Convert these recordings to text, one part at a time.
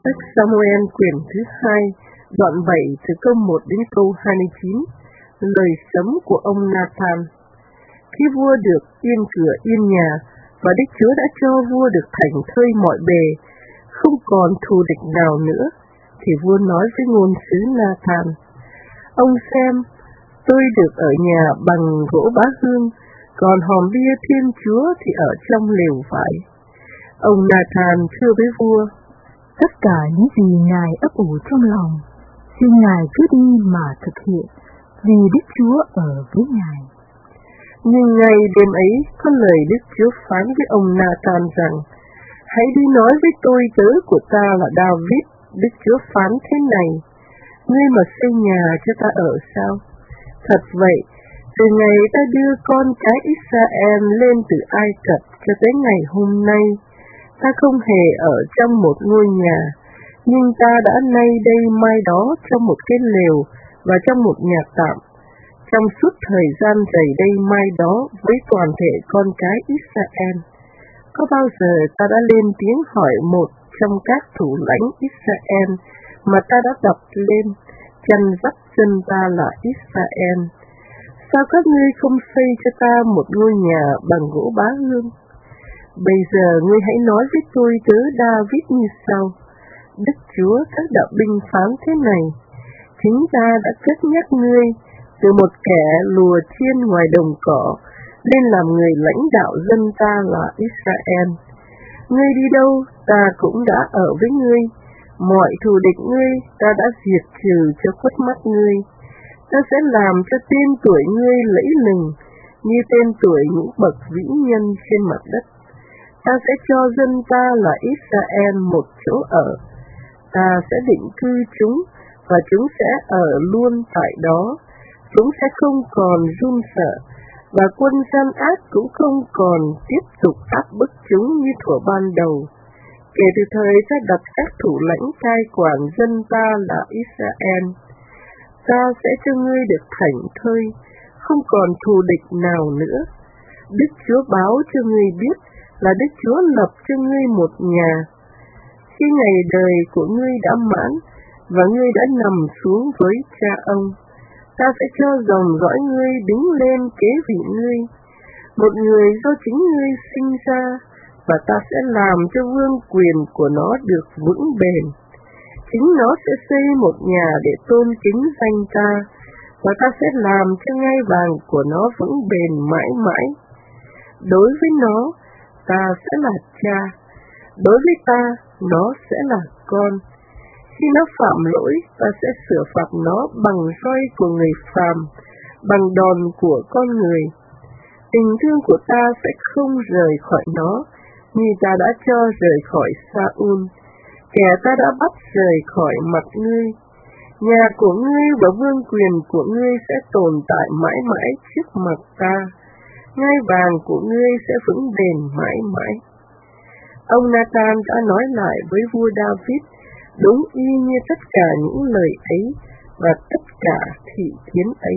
Sách Samuel quyển thứ 2, đoạn 7 từ câu 1 đến câu 29, lời sấm của ông Nathan. Khi vua được yên cửa yên nhà, và Đức Chúa đã cho vua được thành thơi mọi bề, không còn thù địch nào nữa, thì vua nói với ngôn sứ Nathan: Ông xem, tôi được ở nhà bằng gỗ bá hương, còn hòm bia Thiên Chúa thì ở trong lều vải. Ông Nathan thưa với vua: Tất cả những gì Ngài ấp ủ trong lòng, xin Ngài cứ đi mà thực hiện, vì Đức Chúa ở với Ngài. Nhưng ngay đêm ấy, có lời Đức Chúa phán với ông Nathan rằng: Hãy đi nói với tôi tớ của ta là David. Đức Chúa phán thế này: Ngươi mà xây nhà cho ta ở sao? Thật vậy, từ ngày ta đưa con cái Israel lên từ Ai Cập cho tới ngày hôm nay, ta không hề ở trong một ngôi nhà, nhưng ta đã nay đây mai đó trong một cái lều và trong một nhà tạm. Trong suốt thời gian dày đây mai đó với toàn thể con cái Israel, có bao giờ ta đã lên tiếng hỏi một trong các thủ lãnh Israel mà ta đã đọc lên, chăn dắt dân ta là Israel: Sao các ngươi không xây cho ta một ngôi nhà bằng gỗ bá hương? Bây giờ ngươi hãy nói với tôi tớ David như sau: Đức Chúa các đạo binh phán thế này: Chính ta đã cất nhắc ngươi từ một kẻ lùa chiên ngoài đồng cỏ lên làm người lãnh đạo dân ta là Israel. Ngươi đi đâu, ta cũng đã ở với ngươi. Mọi thù địch ngươi ta đã diệt trừ cho khuất mắt ngươi. Ta sẽ làm cho tên tuổi ngươi lẫy lừng như tên tuổi những bậc vĩ nhân trên mặt đất. Ta sẽ cho dân ta là Israel một chỗ ở. Ta sẽ định cư chúng, và chúng sẽ ở luôn tại đó. Chúng sẽ không còn run sợ, và quân gian ác cũng không còn tiếp tục áp bức chúng như thuở ban đầu. Kể từ thời ta đặt các thủ lãnh cai quản dân ta là Israel, ta sẽ cho ngươi được thảnh thơi, không còn thù địch nào nữa. Đức Chúa báo cho ngươi biết là Đức Chúa lập cho ngươi một nhà. Khi ngày đời của ngươi đã mãn, và ngươi đã nằm xuống với cha ông, ta sẽ cho dòng dõi ngươi đứng lên kế vị ngươi, một người do chính ngươi sinh ra, và ta sẽ làm cho vương quyền của nó được vững bền. Chính nó sẽ xây một nhà để tôn kính danh ta, và ta sẽ làm cho ngai vàng của nó vững bền mãi mãi. Đối với nó, ta sẽ là cha; đối với ta, nó sẽ là con. Khi nó phạm lỗi, ta sẽ sửa phạt nó bằng roi của người phàm, bằng đòn của con người. Tình thương của ta sẽ không rời khỏi nó, như ta đã cho rời khỏi Sa-un, kẻ ta đã bắt rời khỏi mặt ngươi. Nhà của ngươi và vương quyền của ngươi sẽ tồn tại mãi mãi trước mặt ta. Ngai vàng của ngươi sẽ vững bền mãi mãi. Ông Nathan đã nói lại với vua David đúng y như tất cả những lời ấy và tất cả thị kiến ấy.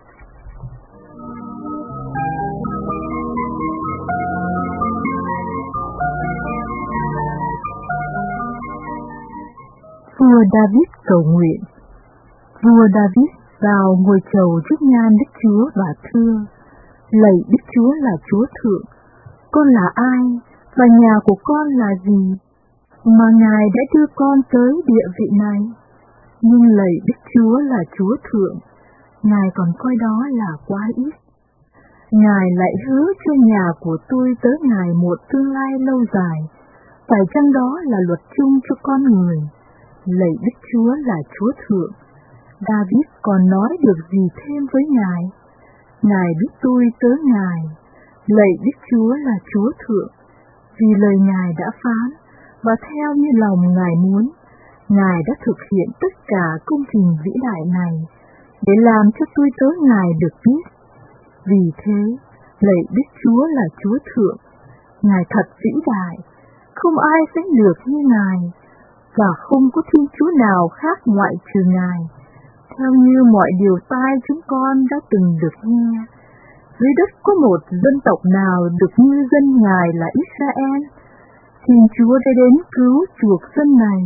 Vua David cầu nguyện. Vua David vào ngồi chầu trước nhan Đức Chúa và thưa: Lạy Đức Chúa là Chúa Thượng, con là ai và nhà của con là gì mà Ngài đã đưa con tới địa vị này? Nhưng lạy Đức Chúa là Chúa Thượng, Ngài còn coi đó là quá ít. Ngài lại hứa cho nhà của tôi tới Ngài một tương lai lâu dài, phải chăng đó là luật chung cho con người? Lạy Đức Chúa là Chúa Thượng, David còn nói được gì thêm với Ngài? Ngài biết tôi tới Ngài. Lạy Đức Chúa là Chúa Thượng, vì lời Ngài đã phán, và theo như lòng Ngài muốn, Ngài đã thực hiện tất cả công trình vĩ đại này, để làm cho tôi tới Ngài được biết. Vì thế, lạy Đức Chúa là Chúa Thượng, Ngài thật vĩ đại, không ai sánh được như Ngài, và không có Thiên Chúa nào khác ngoại trừ Ngài, theo như mọi điều tai chúng con đã từng được nghe. Dưới đất có một dân tộc nào được như dân Ngài là Israel? Thiên Chúa đã đến cứu chuộc dân này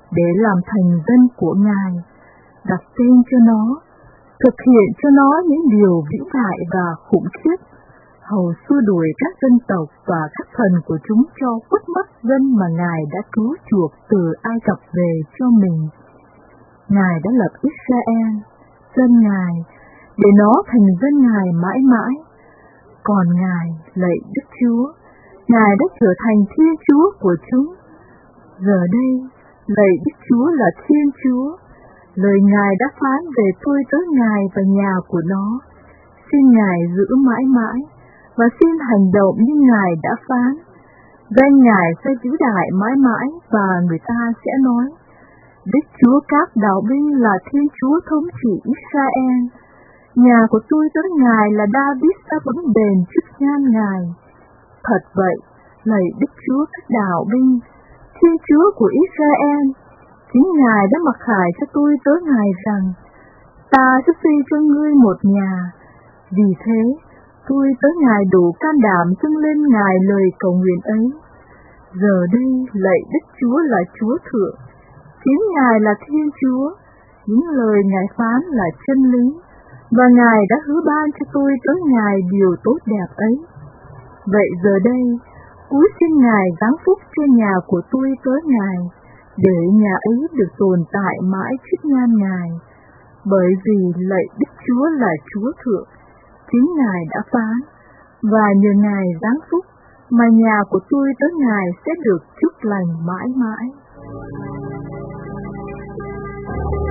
để làm thành dân của Ngài, đặt tên cho nó, thực hiện cho nó những điều vĩ đại và khủng khiếp, hầu xua đuổi các dân tộc và các thần của chúng cho khuất mất dân mà Ngài đã cứu chuộc từ Ai Cập về cho mình. Ngài đã lập Israel, dân Ngài, để nó thành dân Ngài mãi mãi. Còn Ngài, lạy Đức Chúa, Ngài đã trở thành Thiên Chúa của chúng. Giờ đây, lạy Đức Chúa là Thiên Chúa, lời Ngài đã phán về tôi tới Ngài và nhà của nó. Xin Ngài giữ mãi mãi, và xin hành động như Ngài đã phán. Danh Ngài sẽ vĩ đại mãi mãi, và người ta sẽ nói, Đức Chúa các đạo binh là Thiên Chúa thống trị Israel. Nhà của tôi tới Ngài là David đã vững bền trước nhan Ngài. Thật vậy, lạy Đức Chúa các đạo binh, Thiên Chúa của Israel, chính Ngài đã mặc khải cho tôi tới Ngài rằng, ta sẽ xây cho ngươi một nhà. Vì thế, tôi tới Ngài đủ can đảm dâng lên Ngài lời cầu nguyện ấy. Giờ đây, lạy Đức Chúa là Chúa Thượng, chính Ngài là Thiên Chúa, những lời Ngài phán là chân lý, và Ngài đã hứa ban cho tôi tới Ngài điều tốt đẹp ấy. Vậy giờ đây, cúi xin Ngài giáng phúc cho nhà của tôi tới Ngài, để nhà ấy được tồn tại mãi trước nhan Ngài, bởi vì lạy Đức Chúa là Chúa Thượng, chính Ngài đã phán, và nhờ Ngài giáng phúc mà nhà của tôi tới Ngài sẽ được chúc lành mãi mãi.